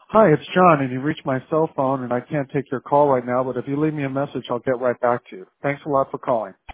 Hi, it's John, and you reached my cell phone, and I can't take your call right now, but if you leave me a message, I'll get right back to you. Thanks a lot for calling.